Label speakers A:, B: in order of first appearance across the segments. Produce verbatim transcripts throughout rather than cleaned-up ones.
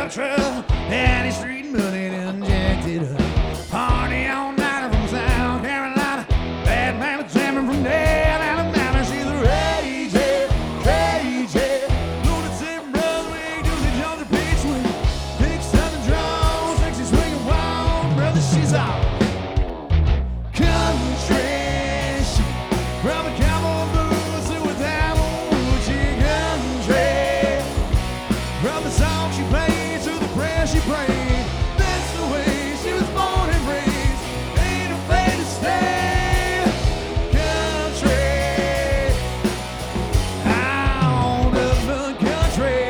A: pickup truck, and he's street money and jacked it up. Party all night from South Carolina, bad man jamming from Dale, Alabama. She's a raging, crazy, lunatic brother, we do the Georgia Peach swing. Big southern draw, sexy swinging wild, brother, she's all country. She, from a cowboy blues to a down she country. From the song she played to the prayer she prayed, that's the way she was born and raised. Ain't afraid to stay country, out of the country.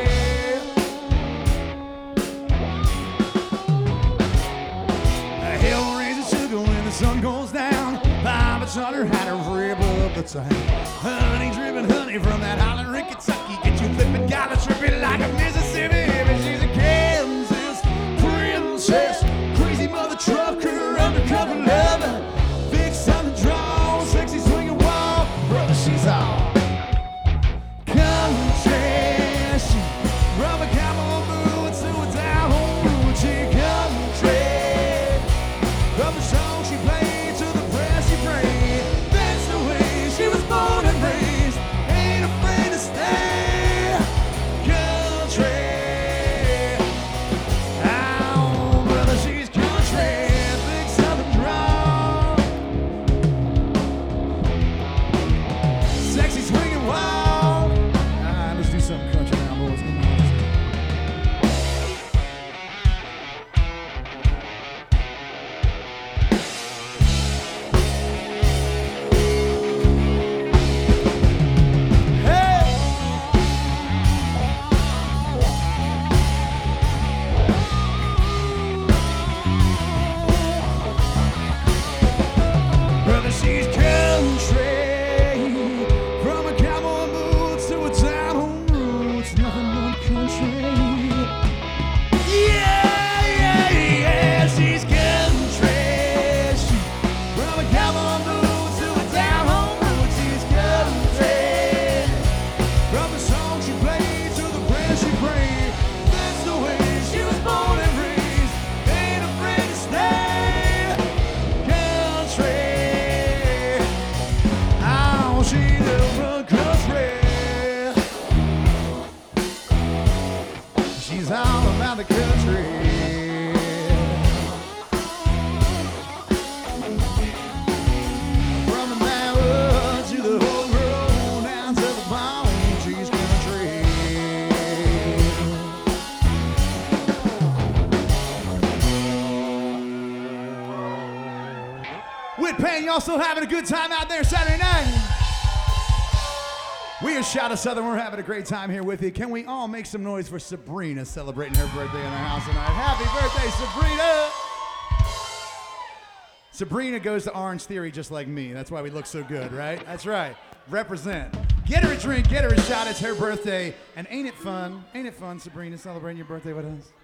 A: A hell raises sugar when the sun goes down. Papa taught her how to rip up the town. Honey dripping honey from that island in Kentucky. Get you flipping, gotta trip it like a Mississippi. But she's a Kansas princess, crazy mother trucker, undercover lover, big southern draw, sexy swinging wall, brother, she's all country. She from a cowboy boots to a down home she country. From the song she played to the prayer she prayed, that's the way she was born and raised. Ain't afraid to stay country. Oh, brother, she's country, big southern draw, sexy swinging wild. Ah, let's do something country now, boys. Come on. Brother, she's country, from a cowboy boots to a town home roots, nothing but country. Yeah, yeah, yeah, she's country. She, from a cowboy boots to a town home roots, she's country. From the song she played to the prayer she prayed, that's the way she was born and raised. Ain't afraid to stay country. Oh, she's a country. She's all about the country. From the mountains to the whole road, down to the bone, she's country. Whitpan, y'all still having a good time out there Saturday night? We are Shout of Southern. We're having a great time here with you. Can we all make some noise for Sabrina celebrating her birthday in the house tonight? Happy birthday, Sabrina! Sabrina goes to Orange Theory just like me. That's why we look so good, right? That's right. Represent. Get her a drink, get her a shot. It's her birthday. And ain't it fun? Ain't it fun, Sabrina, celebrating your birthday with us?